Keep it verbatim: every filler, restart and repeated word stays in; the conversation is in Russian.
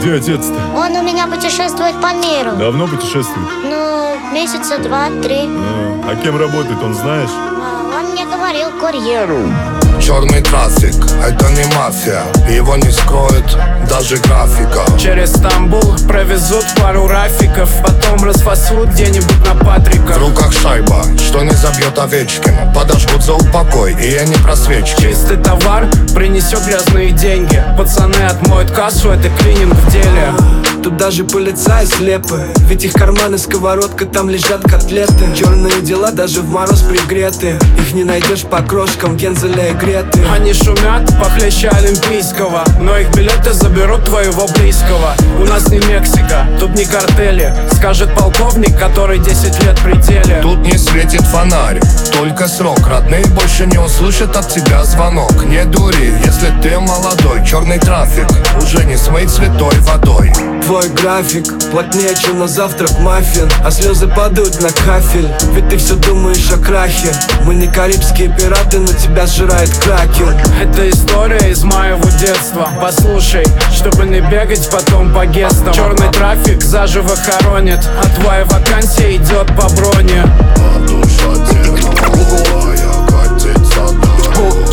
Где отец-то? Он у меня путешествует по миру. Давно путешествует? Ну, месяца два-три. А, а кем работает, он знаешь? А, он мне говорил, курьером. Черный трафик, это не мафия, его не скроет даже графика. Через Стамбул провезут пару рафиков, потом расфасуют где-нибудь на Патрика. В руках шайба, что не забьет Овечкину, подожгут за упокой, и я не про свечки. Чистый товар принесет грязные деньги, пацаны отмоют кассу, это клининг в деле. Тут даже полицаи слепы, ведь их карманы сковородка, там лежат котлеты. Черные дела даже в мороз пригреты, их не найдешь по крошкам Гензеля и Греты. Они шумят похлеще олимпийского, но их билеты заберут твоего близкого. У нас не Мексика, тут не картели, скажет полковник, который десять лет при деле. Тут не светит фонарь, только срок. Родные больше не услышат от тебя звонок. Не дури, если ты молодой. Черный трафик уже не смыть святой водой. Твой график плотнее, чем на завтрак маффин, а слезы падают на кафель, ведь ты все думаешь о крахе. Мы не карибские пираты, но тебя сжирает кракен. Это история из моего детства. Послушай, чтобы не бегать потом по гестам. Черный трафик заживо хоронит, а твоя вакансия идет по броне. А душа тела твоя катится дальше.